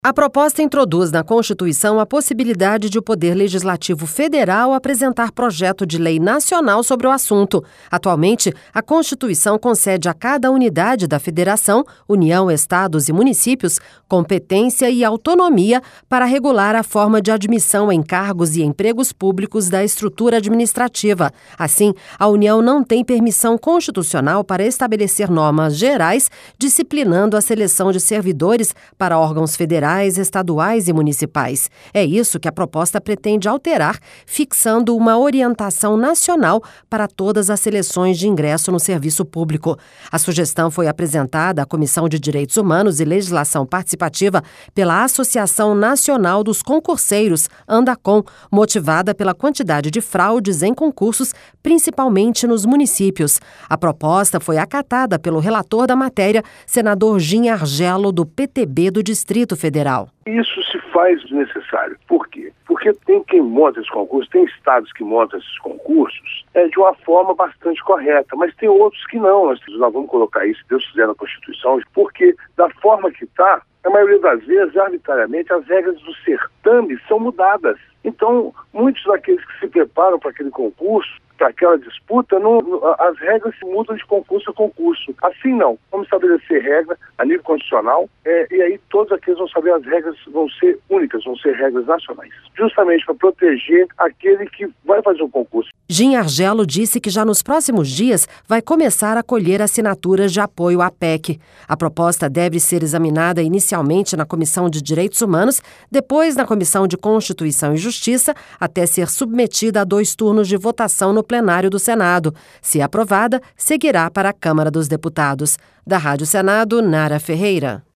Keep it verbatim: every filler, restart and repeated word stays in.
A proposta introduz na Constituição a possibilidade de o Poder Legislativo Federal apresentar projeto de lei nacional sobre o assunto. Atualmente, a Constituição concede a cada unidade da Federação, União, Estados e Municípios, competência e autonomia para regular a forma de admissão em cargos e empregos públicos da estrutura administrativa. Assim, a União não tem permissão constitucional para estabelecer normas gerais disciplinando a seleção de servidores para órgãos federais, estaduais e municipais. É isso que a proposta pretende alterar, fixando uma orientação nacional para todas as seleções de ingresso no serviço público. A sugestão foi apresentada à Comissão de Direitos Humanos e Legislação Participativa pela Associação Nacional dos Concurseiros, ANDACON, motivada pela quantidade de fraudes em concursos, principalmente nos municípios. A proposta foi acatada pelo relator da matéria, senador Gin Argello, do P T B do Distrito Federal. Isso se faz necessário. Por quê? Porque tem quem monta esses concursos, tem estados que montam esses concursos é, de uma forma bastante correta, mas tem outros que não. Nós, nós vamos colocar isso, se Deus quiser, na Constituição, porque da forma que está, a maioria das vezes, arbitrariamente, as regras do certame são mudadas. Então, muitos daqueles que se preparam para aquele concurso, para aquela disputa, não, as regras se mudam de concurso a concurso. Assim não. Vamos estabelecer regra a nível constitucional é, e aí todos aqueles vão saber as regras vão ser únicas, vão ser regras nacionais. Justamente para proteger aquele que vai fazer o concurso. Gin Argello disse que já nos próximos dias vai começar a colher assinaturas de apoio à P E C. A proposta deve ser examinada inicialmente na Comissão de Direitos Humanos, depois na Comissão de Constituição e Justiça, até ser submetida a dois turnos de votação no plenário do Senado. Se aprovada, seguirá para a Câmara dos Deputados. Da Rádio Senado, Nara Ferreira.